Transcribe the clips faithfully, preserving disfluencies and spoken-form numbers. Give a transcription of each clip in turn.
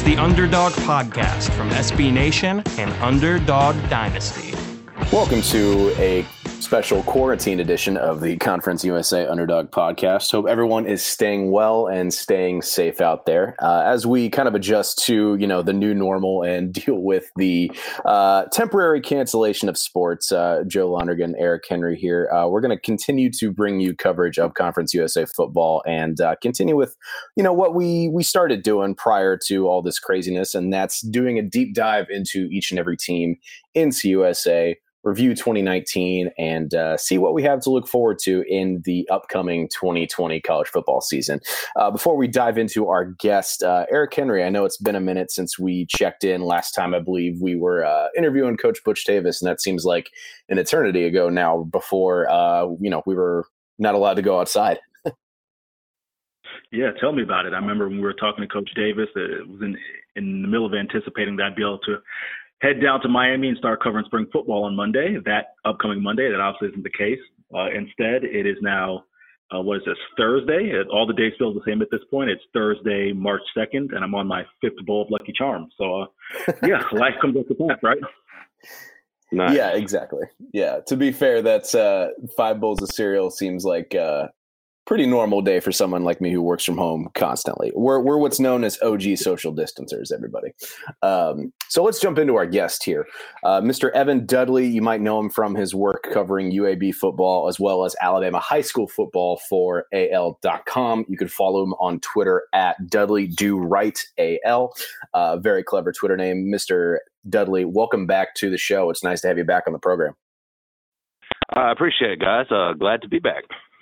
the Underdog Podcast from S B Nation and Underdog Dynasty. Welcome to a special quarantine edition of the Conference U S A Underdog Podcast. Hope everyone is staying well and staying safe out there uh, as we kind of adjust to, you know, the new normal and deal with the uh, temporary cancellation of sports. Uh, Joe Lonergan, Eric Henry here. Uh, we're going to continue to bring you coverage of Conference U S A football and uh, continue with, you know, what we we started doing prior to all this craziness, and that's doing a deep dive into each and every team in C U S A. Review twenty nineteen and uh, see what we have to look forward to in the upcoming twenty twenty college football season. Uh, before we dive into our guest, uh, Eric Henry, I know it's been a minute since we checked in. Last time, I believe we were uh, interviewing Coach Butch Davis, and that seems like an eternity ago now before, uh, you know, we were not allowed to go outside. Yeah, tell me about it. I remember when we were talking to Coach Davis, it was in, in the middle of anticipating that I'd be able to head down to Miami and start covering spring football on Monday, that upcoming Monday. That obviously isn't the case. Uh, instead, it is now, uh, what is this, Thursday? All the days feel the same at this point. It's Thursday, March second, and I'm on my fifth bowl of Lucky Charms. So, uh, yeah, life comes up to pass, right? Nice. Yeah, exactly. Yeah, to be fair, that's uh, five bowls of cereal seems like uh, pretty normal day for someone like me who works from home constantly. We're we're what's known as O G social distancers, everybody. Um, so let's jump into our guest here. Uh, Mister Evan Dudley, you might know him from his work covering U A B football as well as Alabama high school football for A L dot com. You can follow him on Twitter at Dudley Do Right A L. Uh, very clever Twitter name. Mister Dudley, welcome back to the show. It's nice to have you back on the program. I appreciate it, guys. Uh, glad to be back.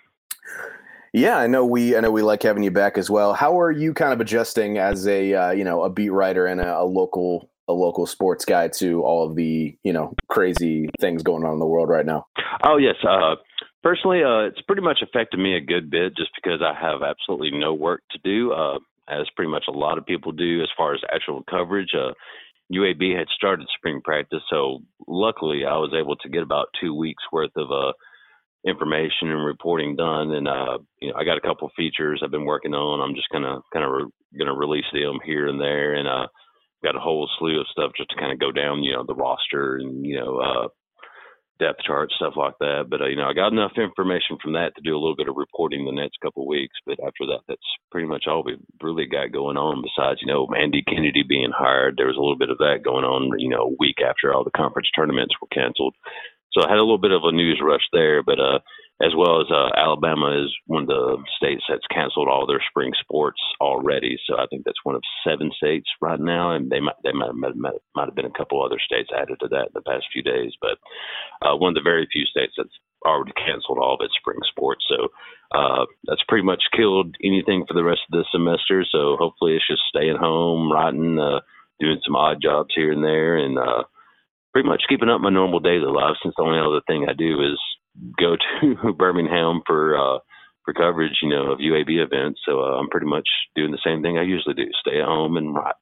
Yeah, I know we I know we like having you back as well. How are you kind of adjusting as a uh, you know a beat writer and a, a local a local sports guy to all of the you know crazy things going on in the world right now? Oh yes, uh, personally, uh, it's pretty much affected me a good bit just because I have absolutely no work to do, uh, as pretty much a lot of people do as far as actual coverage. Uh, U A B had started spring practice, so luckily I was able to get about two weeks worth of uh, information and reporting done, and uh, you know, I got a couple features I've been working on. I'm just gonna kind of re- gonna release them here and there, and uh, got a whole slew of stuff just to kind of go down, you know, the roster and you know, uh, depth chart stuff like that. But uh, you know, I got enough information from that to do a little bit of reporting the next couple of weeks. But after that, that's pretty much all we've really got going on. Besides, you know, Andy Kennedy being hired, there was a little bit of that going on, you know, a week after all the conference tournaments were canceled. So I had a little bit of a news rush there, but uh, as well as uh, Alabama is one of the states that's canceled all their spring sports already. So I think that's one of seven states right now, and they might they might might, might, might have been a couple other states added to that in the past few days. But uh, one of the very few states that's already canceled all of its spring sports. So uh, that's pretty much killed anything for the rest of the semester. So hopefully it's just staying home, writing, uh, doing some odd jobs here and there, and uh, pretty much keeping up my normal daily life, since the only other thing I do is go to Birmingham for uh, for coverage, you know, of U A B events. So uh, I'm pretty much doing the same thing I usually do: stay at home and write.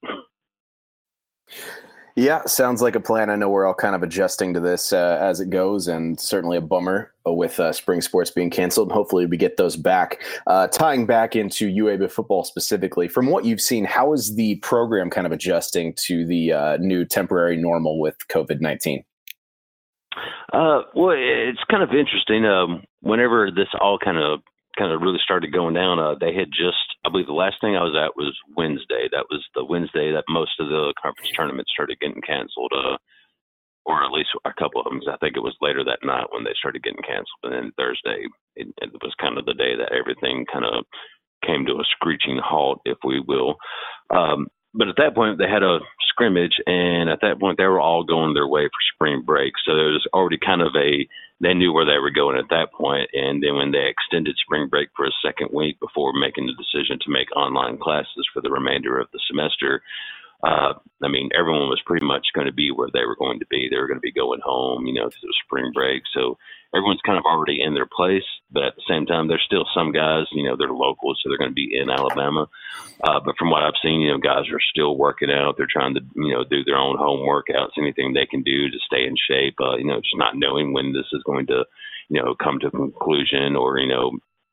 Yeah, sounds like a plan. I know we're all kind of adjusting to this uh, as it goes, and certainly a bummer with uh, spring sports being canceled. Hopefully we get those back. Uh, tying back into U A B football specifically, from what you've seen, how is the program kind of adjusting to the uh, new temporary normal with COVID nineteen? Uh, well, it's kind of interesting. Um, whenever this all kind of kind of really started going down, uh, they had just, I believe the last thing I was at was Wednesday. That was the Wednesday that most of the conference tournaments started getting canceled, uh, or at least a couple of them. I think it was later that night when they started getting canceled. And then Thursday, it, it was kind of the day that everything kind of came to a screeching halt, if we will. Um, but at that point, they had a scrimmage, and at that point, they were all going their way for spring break. So there was already kind of a, they knew where they were going at that point. And then when they extended spring break for a second week before making the decision to make online classes for the remainder of the semester, Uh, I mean, everyone was pretty much going to be where they were going to be. They were going to be going home, you know, to the spring break. So everyone's kind of already in their place. But at the same time, there's still some guys, you know, they're locals, so they're going to be in Alabama. Uh, but from what I've seen, you know, guys are still working out. They're trying to, you know, do their own home workouts, anything they can do to stay in shape, uh, you know, just not knowing when this is going to, you know, come to a conclusion or, you know,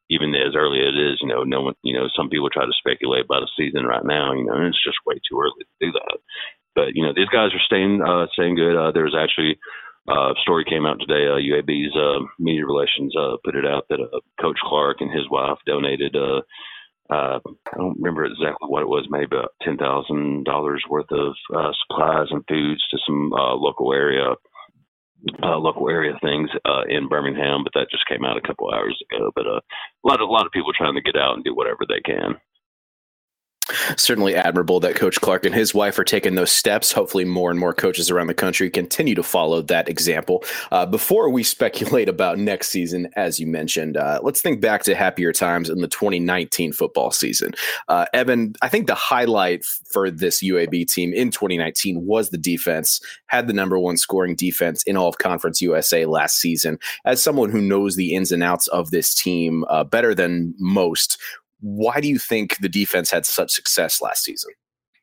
even as early as it is, you know, no one, you know, some people try to speculate about a season right now, you know, and it's just way too early to do that. But, you know, these guys are staying, uh, staying good. Uh, there's actually uh, a story came out today. Uh, U A B's uh, media relations uh, put it out that uh, Coach Clark and his wife donated, uh, uh, I don't remember exactly what it was, maybe about ten thousand dollars worth of uh, supplies and foods to some uh, local area Uh, local area things uh, in Birmingham, but that just came out a couple hours ago. But uh, a lot of a lot of people trying to get out and do whatever they can. Certainly admirable that Coach Clark and his wife are taking those steps. Hopefully more and more coaches around the country continue to follow that example. Uh, before we speculate about next season, as you mentioned, uh, let's think back to happier times in the twenty nineteen football season. Uh, Evan, I think the highlight for this U A B team in twenty nineteen was the defense, had the number one scoring defense in all of Conference U S A last season. As someone who knows the ins and outs of this team uh, better than most, why do you think the defense had such success last season?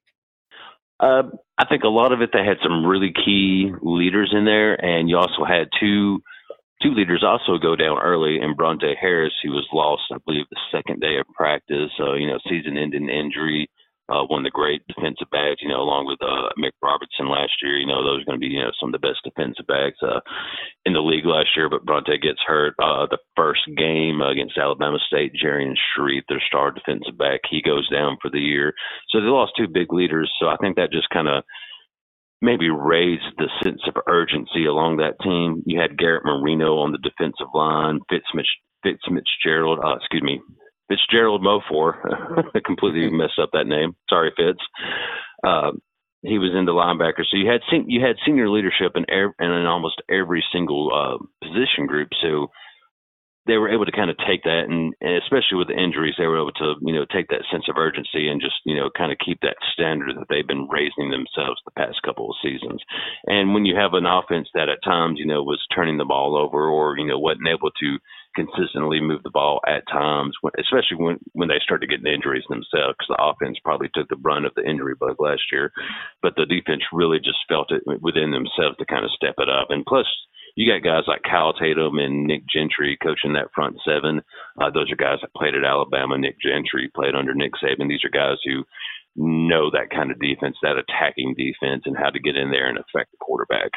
Uh, I think a lot of it, they had some really key leaders in there, and you also had two two leaders also go down early, and Bronte Harris, who was lost, I believe, the second day of practice, uh, you know, season-ending injury, uh, one of the great defensive backs, you know, along with uh, Mick Robertson last year. You know, those are going to be, you know, some of the best defensive backs uh, in the league last year, but Bronte gets hurt uh, the first game against Alabama State. Jarian Sharif, their star defensive back, he goes down for the year. So they lost two big leaders, so I think that just kind of maybe raised the sense of urgency along that team. You had Garrett Marino on the defensive line, Fitz, Mitch, Fitz Fitzgerald, uh, excuse me, Fitzgerald Mofor. I completely messed up that name. Sorry, Fitz. Uh, he was in the linebacker. So you had sen- you had senior leadership in, er- in almost every single uh, position group. So they were able to kind of take that, and, and especially with the injuries, they were able to, you know, take that sense of urgency and just, you know, kind of keep that standard that they've been raising themselves the past couple of seasons. And when you have an offense that at times, you know, was turning the ball over or, you know, wasn't able to consistently move the ball at times, especially when, when they started getting injuries themselves, because the offense probably took the brunt of the injury bug last year, but the defense really just felt it within themselves to kind of step it up. And plus, you got guys like Kyle Tatum and Nick Gentry coaching that front seven. Uh, those are guys that played at Alabama. Nick Gentry played under Nick Saban. These are guys who know that kind of defense, that attacking defense, and how to get in there and affect the quarterback.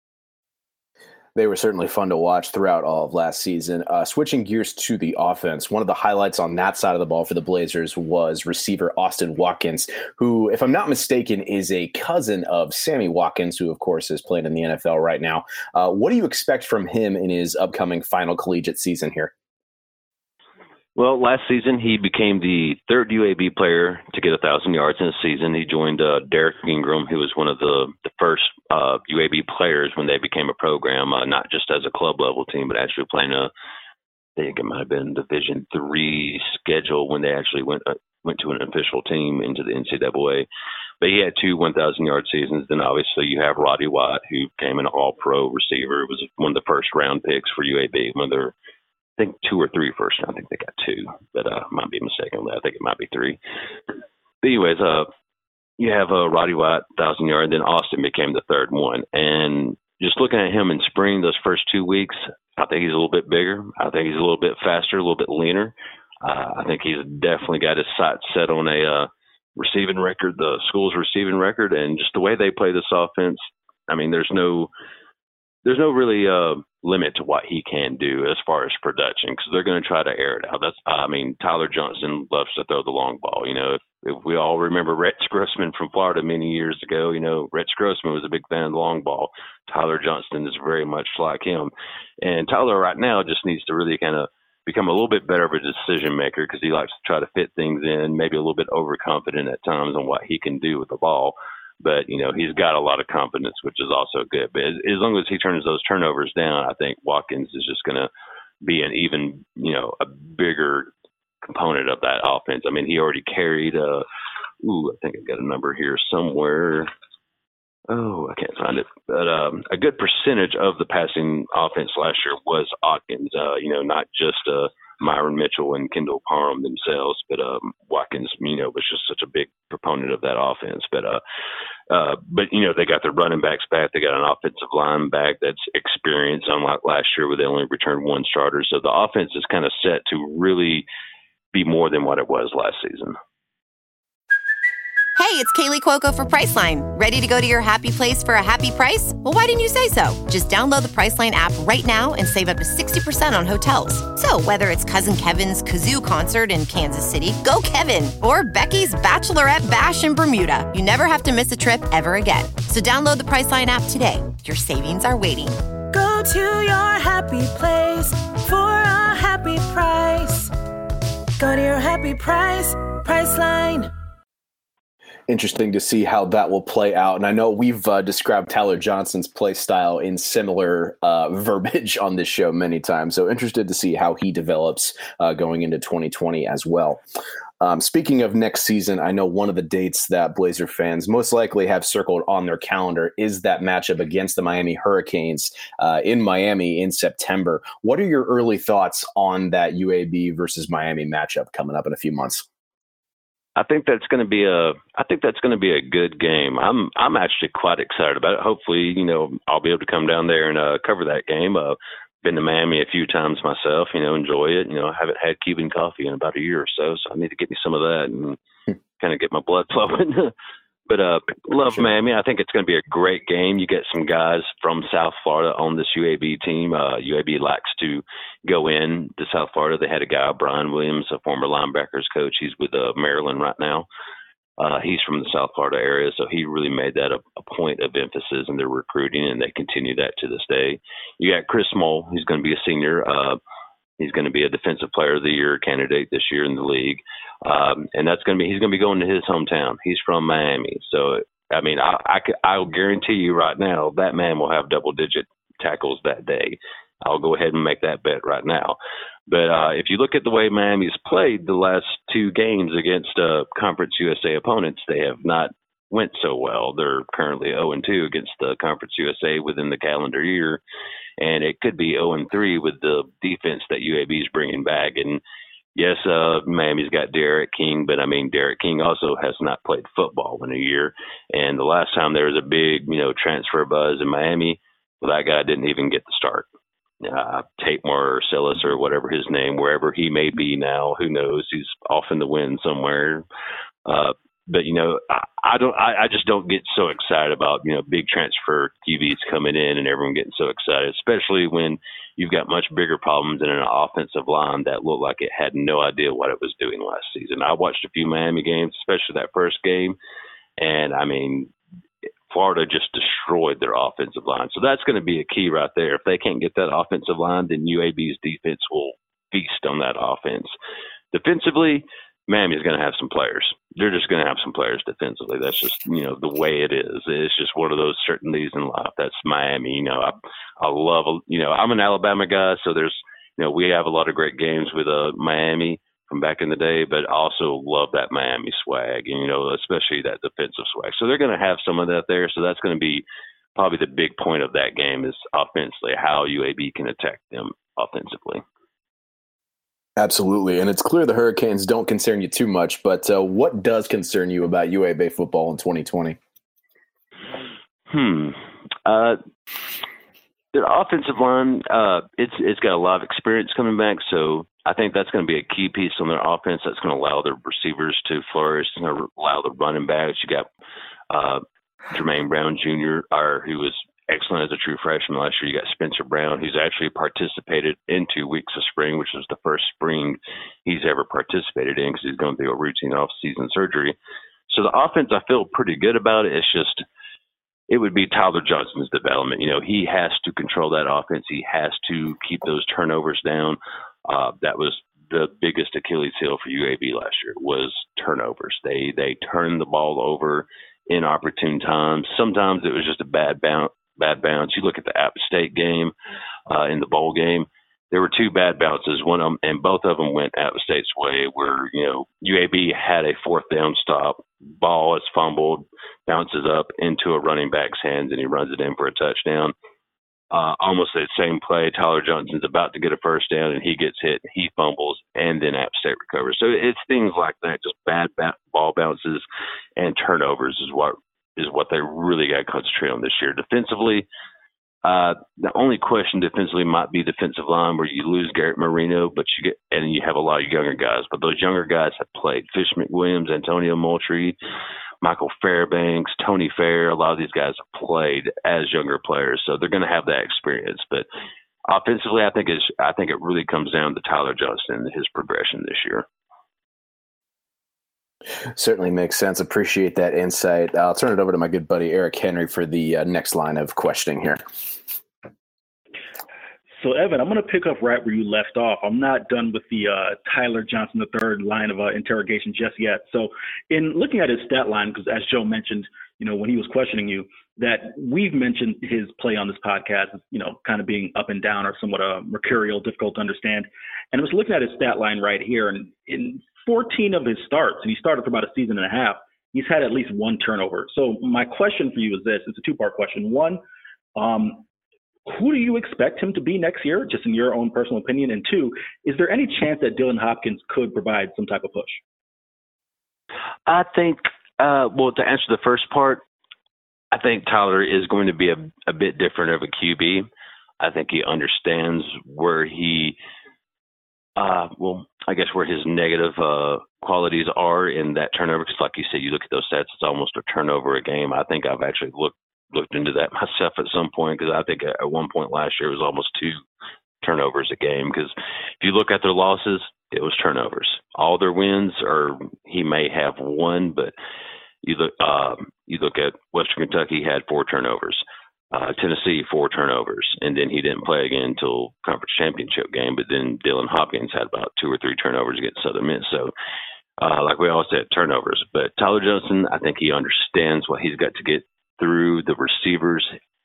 They were certainly fun to watch throughout all of last season. Uh, switching gears to the offense, one of the highlights on that side of the ball for the Blazers was receiver Austin Watkins, who, if I'm not mistaken, is a cousin of Sammy Watkins, who, of course, is playing in the N F L right now. Uh, what do you expect from him in his upcoming final collegiate season here? Well, last season, he became the third U A B player to get one thousand yards in a season. He joined uh, Derek Ingram, who was one of the, the first uh, U A B players when they became a program, uh, not just as a club-level team, but actually playing a, I think it might have been Division three schedule when they actually went uh, went to an official team into the N C double A. But he had two one thousand-yard seasons. Then, obviously, you have Roddy White, who became an all-pro receiver. It was one of the first-round picks for U A B, one of their I think two or three first round. I think they got two, but I uh, might be mistaken on that. I think it might be three. But anyways, uh, you have uh, Roddy White, thousand yard, then Austin became the third one. And just looking at him in spring, those first two weeks, I think he's a little bit bigger. I think he's a little bit faster, a little bit leaner. Uh, I think he's definitely got his sights set on a uh, receiving record, the school's receiving record, and just the way they play this offense. I mean, there's no, there's no really uh, limit to what he can do as far as production, because they're going to try to air it out. That's, I mean, Tyler Johnson loves to throw the long ball. You know, if, if we all remember Rex Grossman from Florida many years ago, you know, Rex Grossman was a big fan of the long ball. Tyler Johnson is very much like him. And Tyler right now just needs to really kind of become a little bit better of a decision maker, because he likes to try to fit things in, maybe a little bit overconfident at times on what he can do with the ball. But, you know, he's got a lot of confidence, which is also good. But as, as long as he turns those turnovers down, I think Watkins is just going to be an even, you know, a bigger component of that offense. I mean, he already carried, uh, ooh, I think I've got a number here somewhere. Oh, I can't find it. But um, a good percentage of the passing offense last year was Watkins, uh, you know, not just a Myron Mitchell and Kendall Parham themselves, but um, Watkins, you know, was just such a big proponent of that offense. But uh, uh, but you know, they got their running backs back. They got an offensive line back that's experienced, unlike last year where they only returned one starter. So the offense is kind of set to really be more than what it was last season. Hey, it's Kaylee Cuoco for Priceline. Ready to go to your happy place for a happy price? Well, why didn't you say so? Just download the Priceline app right now and save up to sixty percent on hotels. So whether it's Cousin Kevin's Kazoo Concert in Kansas City, go Kevin, or Becky's Bachelorette Bash in Bermuda, you never have to miss a trip ever again. So download the Priceline app today. Your savings are waiting. Go to your happy place for a happy price. Go to your happy price, Priceline. Interesting to see how that will play out. And I know we've uh, described Tyler Johnson's play style in similar uh, verbiage on this show many times. So interested to see how he develops uh, going into twenty twenty as well. Um, speaking of next season, I know one of the dates that Blazer fans most likely have circled on their calendar is that matchup against the Miami Hurricanes uh, in Miami in September. What are your early thoughts on that U A B versus Miami matchup coming up in a few months? I think that's going to be a. I think that's going to be a good game. I'm. I'm actually quite excited about it. Hopefully, you know, I'll be able to come down there and uh, cover that game. Uh, been to Miami a few times myself. You know, enjoy it. You know, I haven't had Cuban coffee in about a year or so, so I need to get me some of that and kind of get my blood flowing. But uh, love sure. Miami. I think it's going to be a great game. You get some guys from South Florida on this U A B team. Uh, U A B likes to go in to South Florida. They had a guy, Brian Williams, a former linebackers coach. He's with uh, Maryland right now. Uh, he's from the South Florida area, so he really made that a, a point of emphasis in their recruiting, and they continue that to this day. You got Chris Moll. He's going to be a senior. Uh, he's going to be a Defensive Player of the Year candidate this year in the league. Um, and that's going to be, he's going to be going to his hometown. He's from Miami. So, I mean, I, I could, I'll guarantee you right now that man will have double digit tackles that day. I'll go ahead and make that bet right now. But uh, if you look at the way Miami's played the last two games against uh, Conference U S A opponents, they have not went so well. They're currently oh and two against the Conference U S A within the calendar year. And it could be oh and three with the defense that U A B is bringing back. And yes, uh, Miami's got Derek King, but I mean, Derek King also has not played football in a year. And the last time there was a big, you know, transfer buzz in Miami, well, that guy didn't even get the start. Uh, Tate Marcellus or whatever his name, wherever he may be now, who knows? He's off in the wind somewhere. Uh, but you know, I, I don't. I, I just don't get so excited about you know big transfer Q Bs coming in and everyone getting so excited, especially when you've got much bigger problems in an offensive line that looked like it had no idea what it was doing last season. I watched a few Miami games, especially that first game, and I mean, Florida just destroyed their offensive line. So that's going to be a key right there. If they can't get that offensive line, then U A B's defense will feast on that offense. Defensively, Miami's going to have some players. They're just going to have some players defensively. That's just, you know, the way it is. It's just one of those certainties in life. That's Miami. You know, I, I love, you know, I'm an Alabama guy, so there's, you know, we have a lot of great games with uh, Miami from back in the day, but also love that Miami swag, and, you know, especially that defensive swag. So they're going to have some of that there. So that's going to be probably the big point of that game is offensively, how U A B can attack them offensively. Absolutely. And it's clear the Hurricanes don't concern you too much, but uh, what does concern you about U A B football in twenty twenty? Hmm. Uh, their offensive line, uh, it's it's got a lot of experience coming back, so I think that's going to be a key piece on their offense. That's going to allow their receivers to flourish and allow the running backs. You got uh, Jermaine Brown Junior, or, who was excellent as a true freshman last year. You got Spencer Brown, who's actually participated in two weeks of spring, which was the first spring he's ever participated in because he's going through a routine off-season surgery. So the offense, I feel pretty good about it. It's just it would be Tyler Johnson's development. You know, he has to control that offense. He has to keep those turnovers down. Uh, that was the biggest Achilles heel for U A B last year was turnovers. They they turned the ball over in opportune times. Sometimes it was just a bad bounce. Bad bounce. You look at the App State game uh, in the bowl game. There were two bad bounces. One of them, and both of them went App State's way. Where you know U A B had a fourth down stop. Ball is fumbled, bounces up into a running back's hands, and he runs it in for a touchdown. uh, almost that same play, Tyler Johnson's about to get a first down, and he gets hit, he fumbles, and then App State recovers. So it's things like that, just bad bat, ball bounces and turnovers is what is what they really got to concentrate on this year. Defensively, uh, the only question defensively might be defensive line, where you lose Garrett Marino, but you get and you have a lot of younger guys. But those younger guys have played. Fish McWilliams, Antonio Moultrie, Michael Fairbanks, Tony Fair, a lot of these guys have played as younger players, so they're going to have that experience. But offensively, I think it's, I think it really comes down to Tyler Johnson and his progression this year. Certainly makes sense. Appreciate that insight. I'll turn it over to my good buddy Eric Henry for the uh, next line of questioning here. So, Evan, I'm going to pick up right where you left off. I'm not done with the uh, Tyler Johnson the third line of uh, interrogation just yet. So, in looking at his stat line, because as Joe mentioned, you know, when he was questioning you, that we've mentioned his play on this podcast, you know, kind of being up and down or somewhat uh, mercurial, difficult to understand. And I was looking at his stat line right here, and in fourteen of his starts, and he started for about a season and a half, he's had at least one turnover. So, my question for you is this: it's a two-part question. One, um, who do you expect him to be next year, just in your own personal opinion? And two, is there any chance that Dylan Hopkins could provide some type of push? I think, uh, well, to answer the first part, I think Tyler is going to be a, a bit different of a Q B. I think he understands where he, uh, well, I guess where his negative uh, qualities are in that turnover. Because like you said, you look at those stats, it's almost a turnover a game. I think I've actually looked looked into that myself at some point, because I think at one point last year it was almost two turnovers a game. Because if you look at their losses, it was turnovers. All their wins, or he may have one, but you look um, you look at Western Kentucky had four turnovers, uh, Tennessee four turnovers, and then he didn't play again until conference championship game. But then Dylan Hopkins had about two or three turnovers against Southern Miss. So, uh, like we all said, turnovers. But Tyler Johnson, I think he understands what he's got to get through. The receivers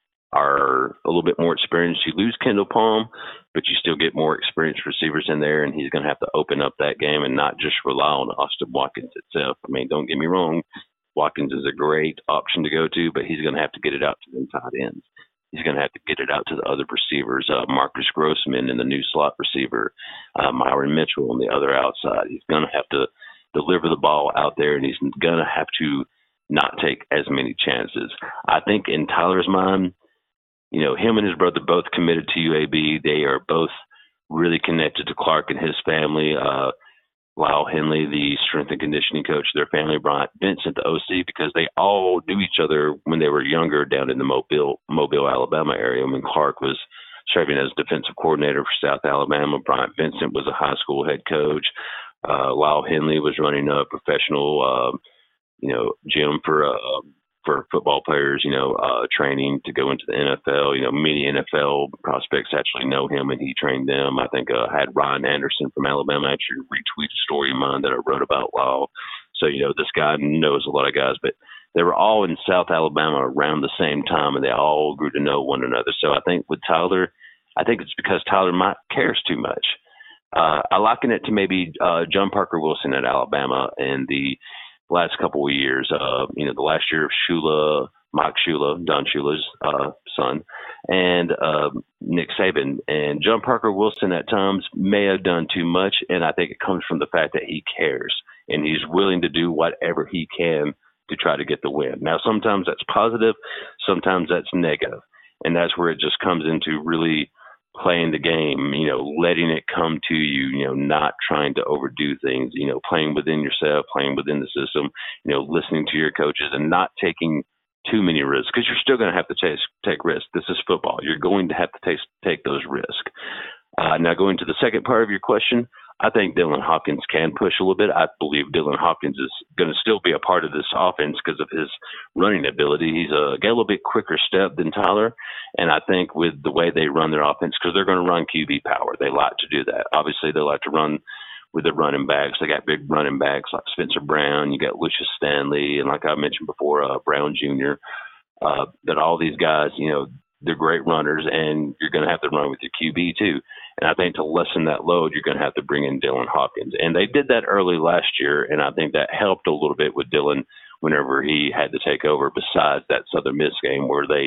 are a little bit more experienced. You lose Kendall Palm, but you still get more experienced receivers in there, and he's going to have to open up that game and not just rely on Austin Watkins itself. I mean, don't get me wrong, Watkins is a great option to go to, but he's going to have to get it out to the tight ends. He's going to have to get it out to the other receivers, uh, Marcus Grossman and the new slot receiver, uh, Myron Mitchell on the other outside. He's going to have to deliver the ball out there, and he's going to have to not take as many chances. I think in Tyler's mind, you know, him and his brother both committed to U A B. They are both really connected to Clark and his family. Uh, Lyle Henley, the strength and conditioning coach of their family, Bryant Vincent, the O C, because they all knew each other when they were younger down in the Mobile, Mobile, Alabama area. When Clark was serving as defensive coordinator for South Alabama, Bryant Vincent was a high school head coach. Uh, Lyle Henley was running a professional uh, you know, gym for uh, for football players, you know, uh, training to go into the N F L. You know, many N F L prospects actually know him, and he trained them. I think uh, I had Ryan Anderson from Alabama actually retweet a story of mine that I wrote about Lyle. So, you know, this guy knows a lot of guys, but they were all in South Alabama around the same time, and they all grew to know one another. So I think with Tyler, I think it's because Tyler might cares too much. Uh, I liken it to maybe uh, John Parker Wilson at Alabama and the last couple of years, uh, you know, the last year of Shula, Mike Shula, Don Shula's uh, son, and uh, Nick Saban. And John Parker Wilson at times may have done too much, and I think it comes from the fact that he cares, and he's willing to do whatever he can to try to get the win. Now, sometimes that's positive, sometimes that's negative, and that's where it just comes into really playing the game, you know, letting it come to you, you know, not trying to overdo things, you know, playing within yourself, playing within the system, you know, listening to your coaches and not taking too many risks, because you're still going to have to take, take risks. This is football. You're going to have to take, take those risks. Uh, now, going to the second part of your question, I think Dylan Hopkins can push a little bit. I believe Dylan Hopkins is going to still be a part of this offense because of his running ability. He's a, got a little bit quicker step than Tyler, and I think with the way they run their offense, because they're going to run Q B power, they like to do that. Obviously, they like to run with the running backs. They got big running backs like Spencer Brown. You got Lucius Stanley, and like I mentioned before, uh, Brown Junior Uh, that all these guys, you know, they're great runners, and you're going to have to run with your Q B too. And I think to lessen that load, you're going to have to bring in Dylan Hopkins. And they did that early last year, and I think that helped a little bit with Dylan whenever he had to take over, besides that Southern Miss game where they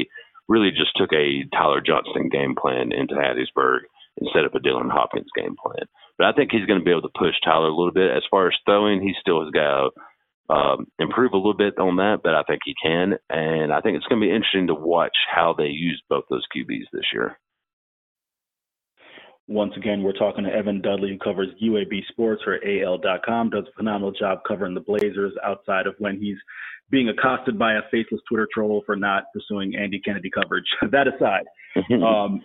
really just took a Tyler Johnston game plan into Hattiesburg instead of a Dylan Hopkins game plan. But I think he's going to be able to push Tyler a little bit. As far as throwing, he still has got to um, improve a little bit on that, but I think he can. And I think it's going to be interesting to watch how they use both those Q Bs this year. Once again, we're talking to Evan Dudley, who covers U A B Sports for A L dot com, does a phenomenal job covering the Blazers outside of when he's being accosted by a faceless Twitter troll for not pursuing Andy Kennedy coverage. That aside, um,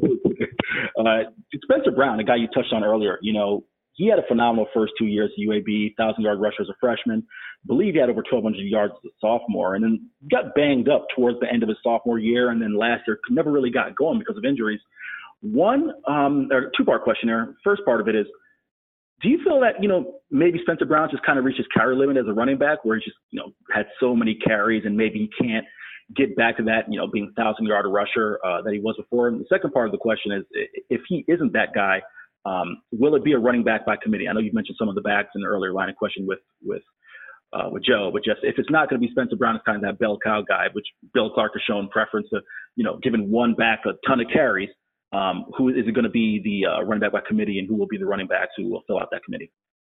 uh, Spencer Brown, the guy you touched on earlier, you know, he had a phenomenal first two years at U A B, one thousand yard rusher as a freshman. I believe he had over twelve hundred yards as a sophomore, and then got banged up towards the end of his sophomore year, and then last year never really got going because of injuries. One, um, or two-part question there. First part of it is, do you feel that, you know, maybe Spencer Brown just kind of reached his carry limit as a running back, where he just, you know, had so many carries and maybe he can't get back to that, you know, being a thousand-yard rusher uh, that he was before? And the second part of the question is, if he isn't that guy, um, will it be a running back by committee? I know you mentioned some of the backs in the earlier line of question with with uh, with Joe, but just if it's not going to be Spencer Brown, it's kind of that bell cow guy, which Bill Clark has shown preference to, you know, giving one back a ton of carries. Um, who is it going to be the uh, running back by committee, and who will be the running backs who will fill out that committee?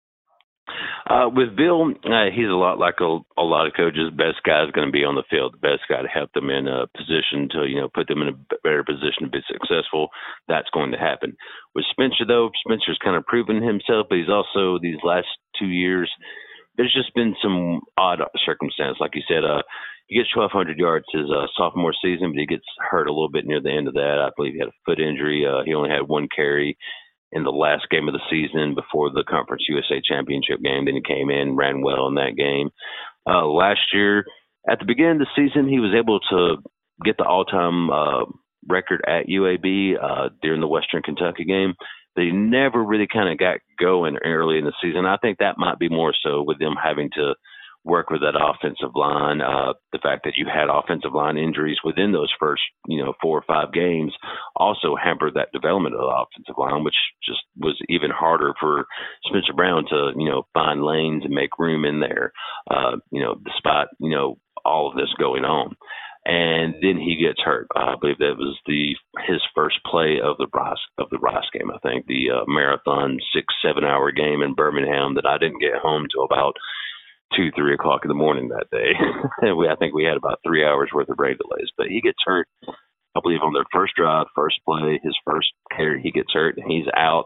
Uh, with Bill, uh, he's a lot like a, a lot of coaches. Best guy is going to be on the field. The best guy to help them in a position to, you know, put them in a better position to be successful. That's going to happen. With Spencer, though, Spencer's kind of proven himself, but he's also, these last two years, there's just been some odd circumstance. Like you said, uh, he gets twelve hundred yards his uh, sophomore season, but he gets hurt a little bit near the end of that. I believe he had a foot injury. Uh, he only had one carry in the last game of the season before the Conference U S A Championship game. Then he came in, ran well in that game. Uh, last year, at the beginning of the season, he was able to get the all-time uh, record at U A B uh, during the Western Kentucky game. But he never really kind of got going early in the season. I think that might be more so with them having to work with that offensive line. Uh, the fact that you had offensive line injuries within those first, you know, four or five games also hampered that development of the offensive line, which just was even harder for Spencer Brown to, you know, find lanes and make room in there, uh, you know, despite, you know, all of this going on. And then he gets hurt. Uh, I believe that was the his first play of the Rice of the Rice game. I think the uh, marathon six seven hour game in Birmingham that I didn't get home till about two three o'clock in the morning that day. And we I think we had about three hours worth of rain delays. But he gets hurt. I believe on their first drive, first play, his first carry, he gets hurt and he's out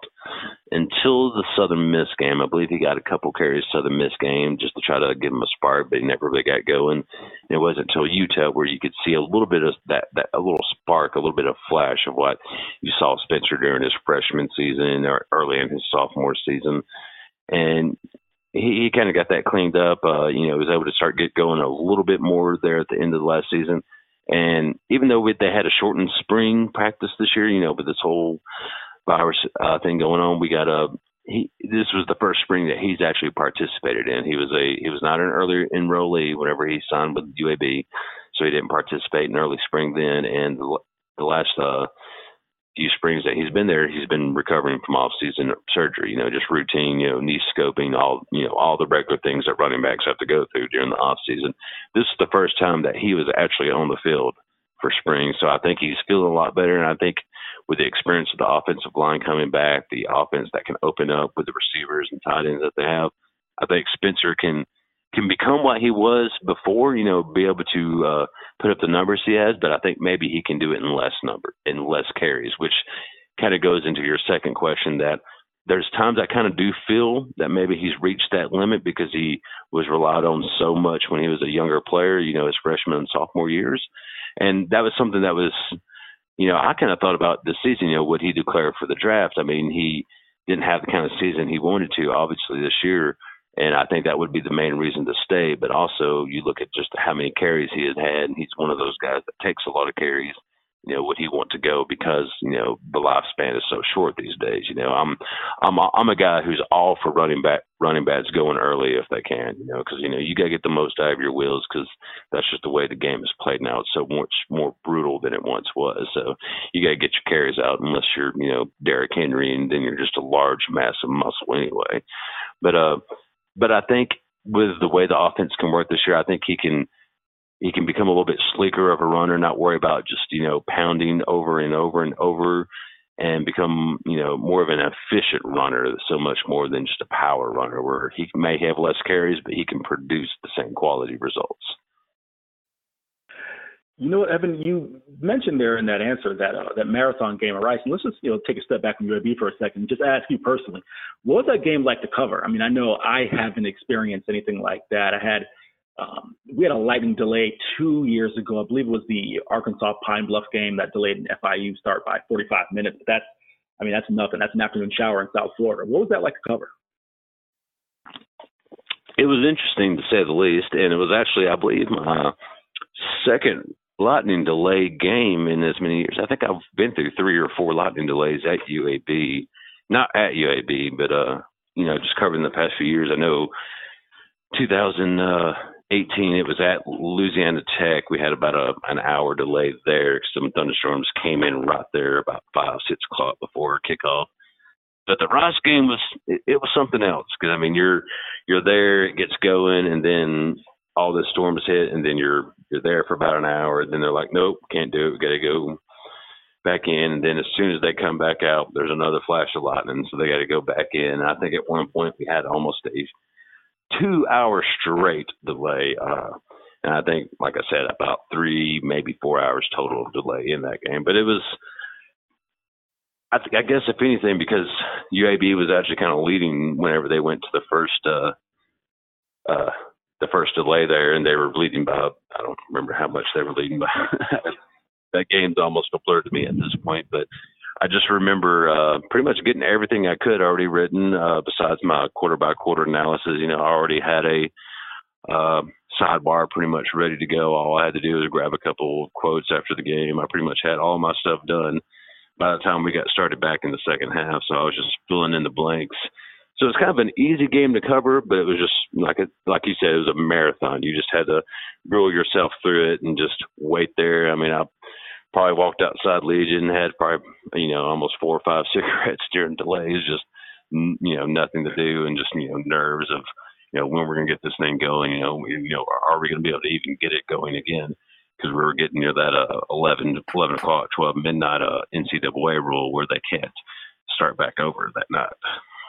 until the Southern Miss game. I believe he got a couple carries Southern Miss game just to try to give him a spark, but he never really got going. And it wasn't until U T E P where you could see a little bit of that, that, a little spark, a little bit of flash of what you saw Spencer during his freshman season or early in his sophomore season. And he, he kind of got that cleaned up. Uh, you know, he was able to start get going a little bit more there at the end of the last season. And even though we, they had a shortened spring practice this year, you know, with this whole virus uh, thing going on, we got a. He, this was the first spring that he's actually participated in. He was a he was not an early enrollee whenever he signed with U A B, so he didn't participate in early spring then. And the, the last uh, few springs that he's been there, he's been recovering from off-season surgery. You know, just routine, you know, knee scoping, all you know, all the regular things that running backs have to go through during the off-season. This is the first time that he was actually on the field for spring, so I think he's feeling a lot better. And I think with the experience of the offensive line coming back, the offense that can open up with the receivers and tight ends that they have, I think Spencer can can become what he was before, you know, be able to uh, put up the numbers he has, but I think maybe he can do it in less number, in less carries, which kind of goes into your second question that there's times I kind of do feel that maybe he's reached that limit because he was relied on so much when he was a younger player, you know, his freshman and sophomore years. And that was something that was, you know, I kind of thought about this season, you know, would he declare for the draft? I mean, he didn't have the kind of season he wanted to, obviously, this year. And I think that would be the main reason to stay. But also you look at just how many carries he has had, and he's one of those guys that takes a lot of carries. You know, would he want to go because, you know, the lifespan is so short these days? You know, I'm I'm I'm a guy who's all for running back running backs going early if they can, you know, because, you know, you got to get the most out of your wheels because that's just the way the game is played now. It's so much more brutal than it once was. So you got to get your carries out unless you're, you know, Derrick Henry, and then you're just a large mass of muscle anyway. But uh, but I think with the way the offense can work this year, I think he can he can become a little bit sleeker of a runner, not worry about just, you know, pounding over and over and over, and become, you know, more of an efficient runner, so much more than just a power runner where he may have less carries, but he can produce the same quality results. You know what, Evan, you mentioned there in that answer that uh, that marathon game of Rice. And let's just, you know, take a step back from U A B for a second and just ask you personally, what was that game like to cover? I mean, I know I haven't experienced anything like that. I had Um, we had a lightning delay two years ago. I believe it was the Arkansas Pine Bluff game that delayed an F I U start by forty-five minutes. But that's, I mean, that's nothing. That's an afternoon shower in South Florida. What was that like to cover? It was interesting to say the least, and it was actually, I believe, my second lightning delay game in as many years. I think I've been through three or four lightning delays at U A B, not at U A B, but uh, you know, just covering the past few years. I know two thousand eighteen, it was at Louisiana Tech. We had about a, an hour delay there. Some thunderstorms came in right there about five, six o'clock before kickoff. But the Rice game was, it, it was something else. Because, I mean, you're you're there, it gets going, and then all the storms hit, and then you're you're there for about an hour. And then they're like, nope, can't do it. We got to go back in. And then as soon as they come back out, there's another flash of lightning. So they got to go back in. I think at one point we had almost a two hour straight delay. Uh, and I think, like I said, about three, maybe four hours total of delay in that game. But it was, I think, I guess if anything, because U A B was actually kind of leading whenever they went to the first, uh, uh, the first delay there, and they were leading by, I don't remember how much they were leading by. That game's almost a blur to me at this point, but I just remember uh, pretty much getting everything I could already written, uh, besides my quarter-by-quarter analysis. You know, I already had a uh, sidebar pretty much ready to go. All I had to do was grab a couple of quotes after the game. I pretty much had all my stuff done by the time we got started back in the second half, so I was just filling in the blanks. So it's kind of an easy game to cover, but it was just, like a, like you said, it was a marathon. You just had to rule yourself through it and just wait there. I mean, I probably walked outside Legion, had probably, you know, almost four or five cigarettes during delays, just, you know, nothing to do, and just, you know, nerves of, you know, when we're going to get this thing going, you know, you know, are we going to be able to even get it going again? Because we were getting near that uh, eleven, eleven o'clock, twelve midnight uh, N C double A rule where they can't start back over that night.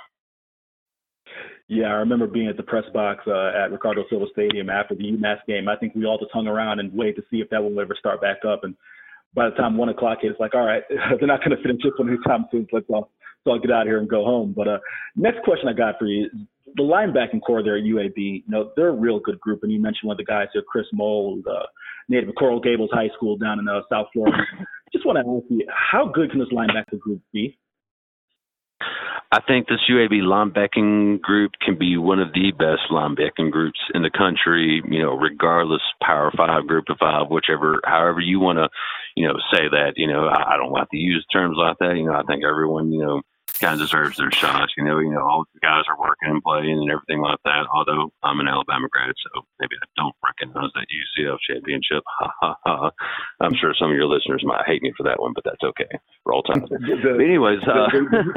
Yeah, I remember being at the press box uh, at Ricardo Silva Stadium after the UMass game. I think we all just hung around and waited to see if that will ever start back up. And by the time one o'clock hit, it's like, all right, they're not going to finish this one anytime soon. So let's all, let's all get out of here and go home. But uh, next question I got for you is the linebacking core there at U A B. You know, they're a real good group. And you mentioned one of the guys here, Chris Moll, uh, native of Coral Gables High School down in uh, South Florida. Just want to ask you, how good can this linebacker group be? I think this U A B linebacking group can be one of the best linebacking groups in the country, you know, regardless, Power Five, Group of Five, whichever, however you want to, you know, say that. You know, I, I don't like to use terms like that. You know, I think everyone, you know, kind of deserves their shots. You know, you know, all the guys are working and playing and everything like that. Although I'm an Alabama grad, so maybe I don't recognize that U C F championship. Ha ha ha. I'm sure some of your listeners might hate me for that one, but that's okay. Roll Tide. But anyways, uh,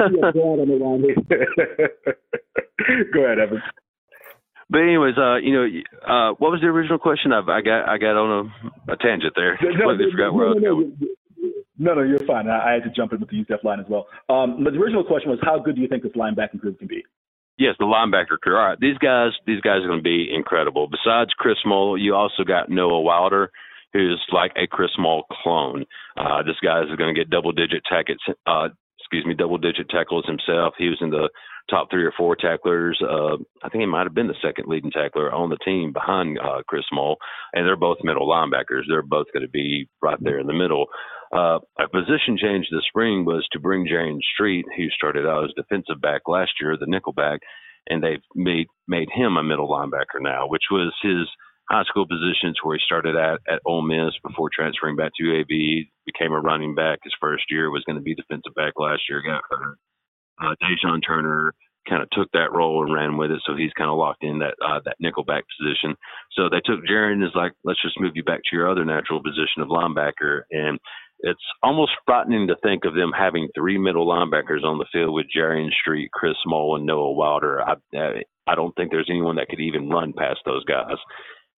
go ahead, Evan. But anyways, uh, you know, uh, what was the original question? I, I got I got on a, a tangent there. No, Completely no, forgot where no, I was no, going. No, no, you're fine. I, I had to jump in with the U C F line as well. Um, but the original question was, how good do you think this linebacking group can be? Yes, the linebacker crew. All right, these guys, these guys are going to be incredible. Besides Chris Moll, you also got Noah Wilder, who's like a Chris Moll clone. Uh, this guy is going to get double-digit tackles. Uh, excuse me, double-digit tackles himself. He was in the top three or four tacklers. Uh, I think he might have been the second leading tackler on the team behind uh, Chris Moll, and they're both middle linebackers. They're both going to be right there in the middle. Uh, a position change this spring was to bring Jarian Street, who started out as defensive back last year, the nickel back, and they've made made him a middle linebacker now, which was his high school positions where he started at at Ole Miss before transferring back to U A B, became a running back. His first year was going to be defensive back last year, got hurt. Uh, Dejon Turner kind of took that role and ran with it, so he's kind of locked in that uh, that nickelback position. So they took Jarian as like, let's just move you back to your other natural position of linebacker, and it's almost frightening to think of them having three middle linebackers on the field with Jarian Street, Chris Moll, and Noah Wilder. I, I don't think there's anyone that could even run past those guys.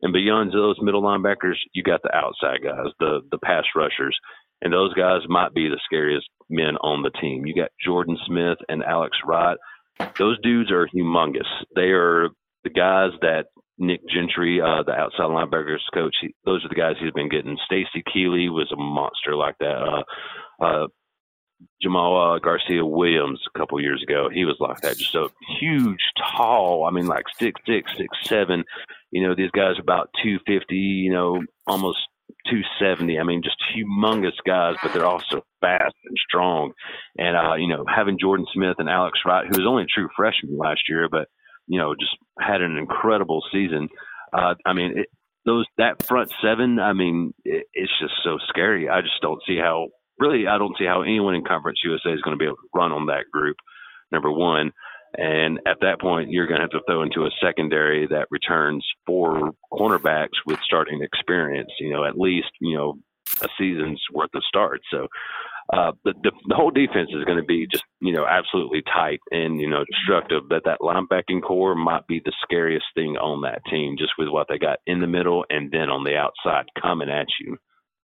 And beyond those middle linebackers, you got the outside guys, the the pass rushers. And those guys might be the scariest men on the team. You got Jordan Smith and Alex Wright. Those dudes are humongous. They are the guys that Nick Gentry, uh, the outside linebackers coach, he, those are the guys he's been getting. Stacy Keeley was a monster like that. Uh, uh, Jamal uh, Garcia Williams a couple years ago, he was like that. Just a huge, tall, I mean, like six six, six seven. You know, these guys are about two fifty, you know, almost two seventy. I mean, just humongous guys, but they're also fast and strong. And, uh, you know, having Jordan Smith and Alex Wright, who was only a true freshman last year, but, you know, just had an incredible season. Uh, I mean, it, those that front seven, I mean, it, it's just so scary. I just don't see how, really, I don't see how anyone in Conference U S A is going to be able to run on that group, number one. And at that point, you're going to have to throw into a secondary that returns four cornerbacks with starting experience, you know, at least, you know, a season's worth of starts. So uh, the, the the whole defense is going to be just, you know, absolutely tight and, you know, destructive. But that linebacking core might be the scariest thing on that team, just with what they got in the middle and then on the outside coming at you.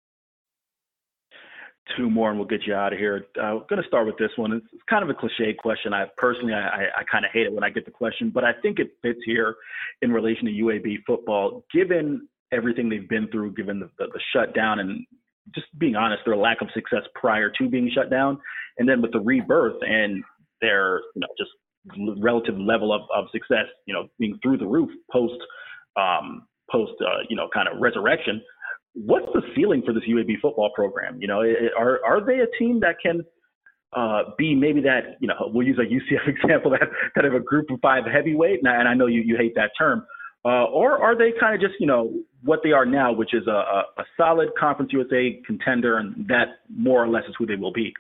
Two more and we'll get you out of here. I'm uh, going to start with this one. It's, it's kind of a cliche question. I personally, I, I, I kind of hate it when I get the question, but I think it fits here in relation to U A B football, given everything they've been through, given the, the, the shutdown and just being honest, their lack of success prior to being shut down. And then with the rebirth and their, you know, just relative level of, of success, you know, being through the roof post, um, post, uh, you know, kind of resurrection. What's the ceiling for this U A B football program? You know, are are they a team that can uh, be maybe that, you know, we'll use a U C F example, that kind of a group of five heavyweight, and I, and I know you, you hate that term, uh, or are they kind of just, you know, what they are now, which is a, a, a solid Conference U S A contender, and that more or less is who they will be?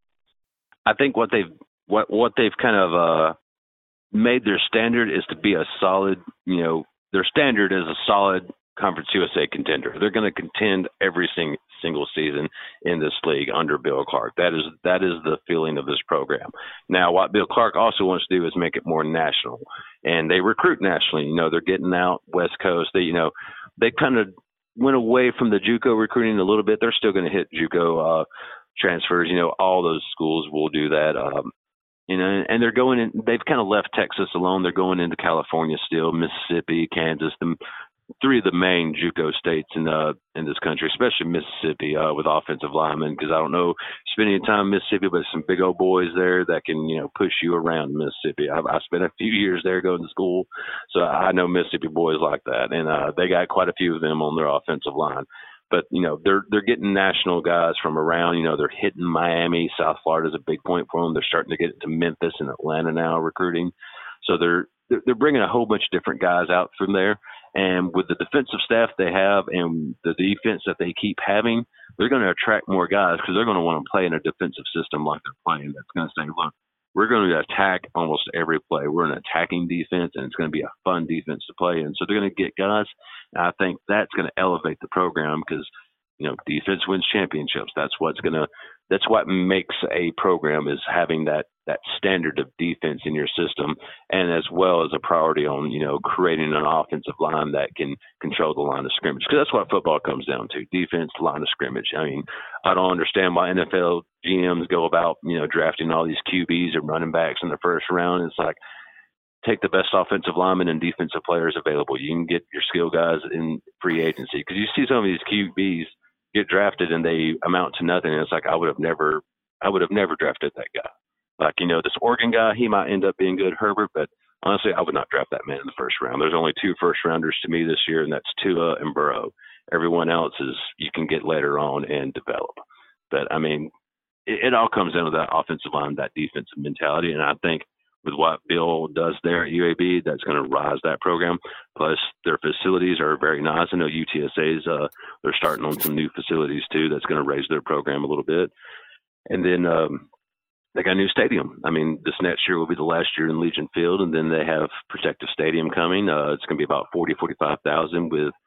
I think what they've what what they've kind of uh, made their standard is to be a solid, you know, their standard is a solid Conference U S A contender. They're going to contend every sing, single season in this league under Bill Clark. That is that is the feeling of this program. Now, what Bill Clark also wants to do is make it more national, and they recruit nationally. You know, they're getting out West Coast. They, you know, they kind of went away from the JUCO recruiting a little bit. They're still going to hit JUCO uh, transfers. You know, all those schools will do that. Um, you know, and they're going in. They've kind of left Texas alone. They're going into California still, Mississippi, Kansas. The, Three of the main JUCO states in uh in this country, especially Mississippi, uh, with offensive linemen. Because I don't know spending time in Mississippi, but some big old boys there that can, you know, push you around Mississippi. I've, I spent a few years there going to school, so I know Mississippi boys like that, and uh, they got quite a few of them on their offensive line. But you know, they're they're getting national guys from around. You know, they're hitting Miami, South Florida is a big point for them. They're starting to get into Memphis and Atlanta now recruiting, so they're they're bringing a whole bunch of different guys out from there. And with the defensive staff they have and the defense that they keep having, they're going to attract more guys because they're going to want to play in a defensive system like they're playing. That's going to say, look, we're going to attack almost every play. We're an attacking defense, and it's going to be a fun defense to play in. So they're going to get guys. And I think that's going to elevate the program because, you know, defense wins championships. That's what's going to – that's what makes a program is having that that standard of defense in your system, and as well as a priority on, you know, creating an offensive line that can control the line of scrimmage. Because that's what football comes down to, defense, line of scrimmage. I mean, I don't understand why N F L G Ms go about, you know, drafting all these Q Bs or running backs in the first round. It's like, take the best offensive linemen and defensive players available. You can get your skill guys in free agency. Because you see some of these Q Bs get drafted and they amount to nothing. And it's like, I would have never, I would have never drafted that guy. Like, you know, this Oregon guy, he might end up being good, Herbert, but honestly, I would not draft that man in the first round. There's only two first rounders to me this year, and that's Tua and Burrow. Everyone else is you can get later on and develop. But I mean, it, it all comes down to that offensive line, that defensive mentality. And I think with what Bill does there at U A B, that's going to rise that program. Plus, their facilities are very nice. I know U T S A's, uh, they're starting on some new facilities too. That's going to raise their program a little bit. And then, um, they got a new stadium. I mean, this next year will be the last year in Legion Field, and then they have Protective Stadium coming. Uh, it's going to be about forty, forty-five thousand with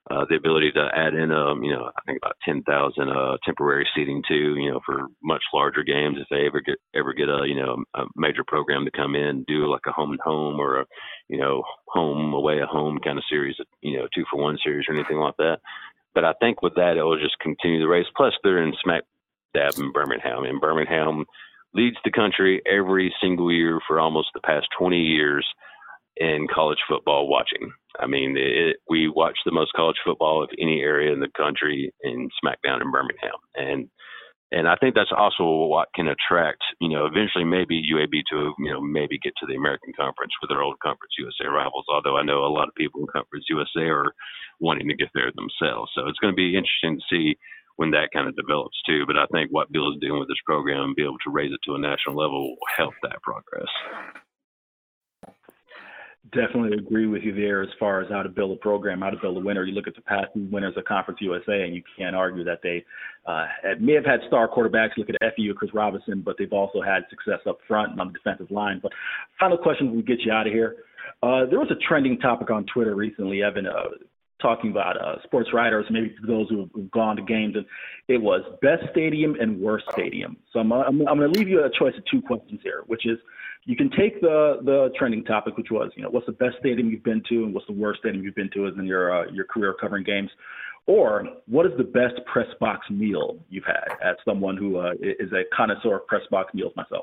Uh, the ability to add in, um, you know, I think about ten thousand uh, temporary seating too, you know, for much larger games if they ever get ever get a, you know, a major program to come in and do like a home and home or a, you know, home away at home kind of series, you know, two for one series or anything like that. But I think with that, it will just continue the race. Plus, they're in smack dab in Birmingham, and Birmingham leads the country every single year for almost the past twenty years in college football watching. I mean, it, we watch the most college football of any area in the country in smackdown in Birmingham. And and I think that's also what can attract, you know, eventually maybe U A B to, you know, maybe get to the American Conference with their old Conference U S A rivals, although I know a lot of people in Conference U S A are wanting to get there themselves. So it's going to be interesting to see when that kind of develops too. But I think what Bill is doing with this program and be able to raise it to a national level will help that progress. Definitely agree with you there as far as how to build a program, how to build a winner. You look at the past winners of Conference U S A, and you can't argue that they uh, may have had star quarterbacks. Look at F E U, Chris Robinson, but they've also had success up front and on the defensive line. But final question before we get you out of here. Uh, there was a trending topic on Twitter recently, Evan, uh, talking about uh, sports writers, maybe for those who have gone to games, and it was best stadium and worst stadium. So I'm, I'm, I'm going to leave you a choice of two questions here, which is, you can take the the trending topic, which was, you know, what's the best stadium you've been to and what's the worst stadium you've been to in your uh, your career covering games, or what is the best press box meal you've had as someone who uh, is a connoisseur of press box meals myself.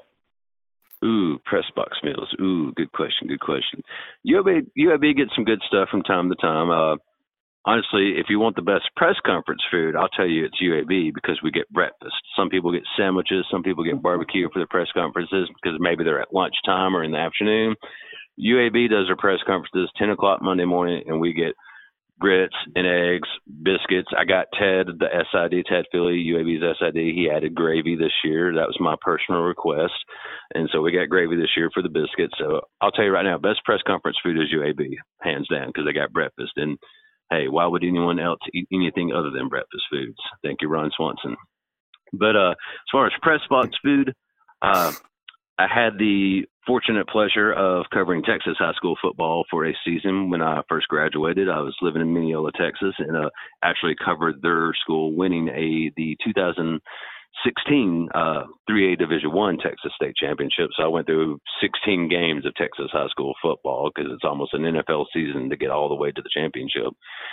Ooh, press box meals. Ooh, good question, good question. U A B, U A B gets some good stuff from time to time. Uh, honestly, if you want the best press conference food, I'll tell you it's U A B because we get breakfast. Some people get sandwiches. Some people get barbecue for their press conferences because maybe they're at lunchtime or in the afternoon. U A B does their press conferences ten o'clock Monday morning, and we get grits and eggs, biscuits. I got Ted, the S I D, Ted Philly, U A B's S I D. He added gravy this year. That was my personal request. And so we got gravy this year for the biscuits. So I'll tell you right now, best press conference food is U A B, hands down, because they got breakfast. And hey, why would anyone else eat anything other than breakfast foods? Thank you, Ron Swanson. But uh, as far as press box food, uh, I had the fortunate pleasure of covering Texas high school football for a season when I first graduated. I was living in Mineola, Texas, and uh, actually covered their school winning a the two thousand sixteen uh, three A Division One Texas State Championship. So I went through sixteen games of Texas high school football because it's almost an N F L season to get all the way to the championship.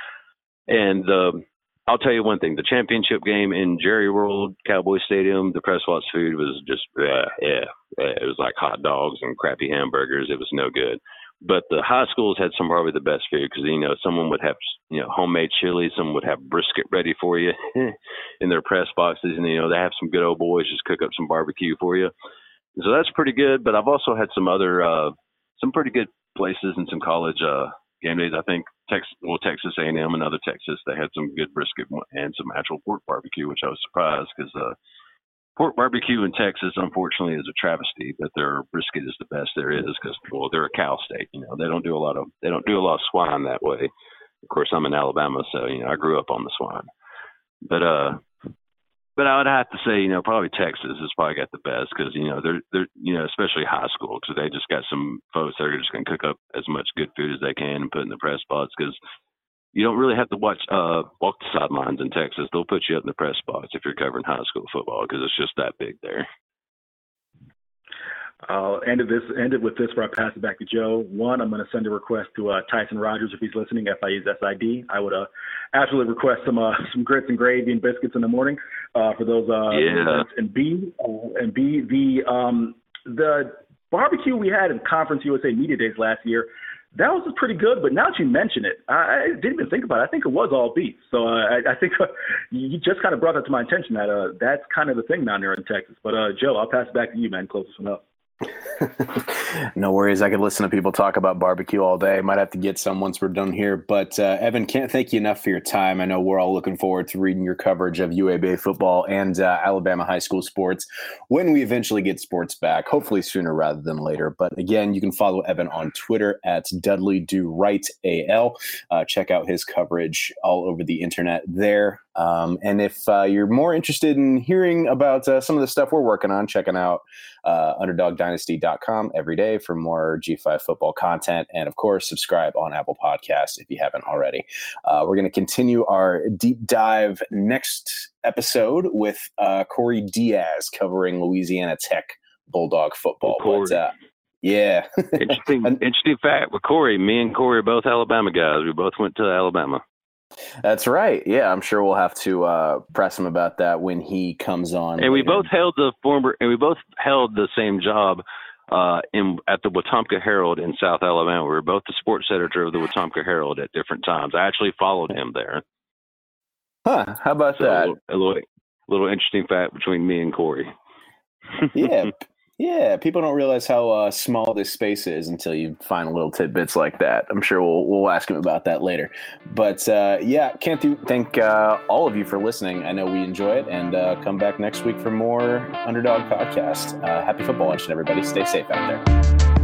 And uh, I'll tell you one thing: the championship game in Jerry World Cowboy Stadium, the press box food was just yeah, yeah, yeah. It was like hot dogs and crappy hamburgers. It was no good. But the high schools had some probably the best food because, you know, someone would have, you know, homemade chili. Some would have brisket ready for you in their press boxes. And, you know, they have some good old boys just cook up some barbecue for you. So that's pretty good. But I've also had some other, uh, some pretty good places and some college uh, game days. I think Texas, well, Texas A and M and other Texas, they had some good brisket and some actual pork barbecue, which I was surprised because uh, pork barbecue in Texas, unfortunately, is a travesty, but their brisket is the best there is because, well, they're a cow state. You know, they don't do a lot of they don't do a lot of swine that way. Of course, I'm in Alabama, so you know I grew up on the swine. But uh, but I would have to say, you know, probably Texas has probably got the best because you know they're they're you know especially high school because they just got some folks that are just going to cook up as much good food as they can and put in the press box because you don't really have to watch uh, walk the sidelines in Texas. They'll put you up in the press box if you're covering high school football because it's just that big there. I'll end it this end it with this before I pass it back to Joe. One, I'm going to send a request to uh, Tyson Rogers if he's listening. F I U's S I D. I would uh, absolutely request some uh, some grits and gravy and biscuits in the morning uh, for those. Uh, yeah. And B uh, and B the um, the barbecue we had in Conference U S A Media Days last year. That was pretty good, but now that you mention it, I, I didn't even think about it. I think it was all beef. So uh, I, I think uh, you just kind of brought that to my attention that uh, that's kind of the thing down there in Texas. But, uh, Joe, I'll pass it back to you, man. Close this one up. No worries. I could listen to people talk about barbecue all day. Might have to get some once we're done here. But uh, Evan, can't thank you enough for your time. I know we're all looking forward to reading your coverage of U A B football and uh, Alabama high school sports when we eventually get sports back, hopefully sooner rather than later. But again, you can follow Evan on Twitter at Dudley Do Right A L. Uh, check out his coverage all over the internet there. Um, and if uh, you're more interested in hearing about uh, some of the stuff we're working on, checking out uh, underdog dynasty dot com every day for more G five football content. And of course, subscribe on Apple Podcasts if you haven't already. Uh, we're going to continue our deep dive next episode with uh, Corey Diaz covering Louisiana Tech Bulldog football. Corey. But, uh, yeah. interesting, interesting fact with Corey, me and Corey are both Alabama guys. We both went to Alabama. That's right. Yeah, I'm sure we'll have to uh, press him about that when he comes on. And we later. both held the former, and we both held the same job uh, in at the Wetumpka Herald in South Alabama. We were both the sports editor of the Wetumpka Herald at different times. I actually followed him there. Huh? How about so that? A little, a little, a little interesting fact between me and Corey. Yeah. Yeah, people don't realize how uh, small this space is until you find little tidbits like that. I'm sure we'll we'll ask him about that later. But uh, yeah, can't th- thank uh, all of you for listening. I know we enjoy it, and uh, come back next week for more Underdog Podcast. Uh, happy football luncheon, everybody. Stay safe out there.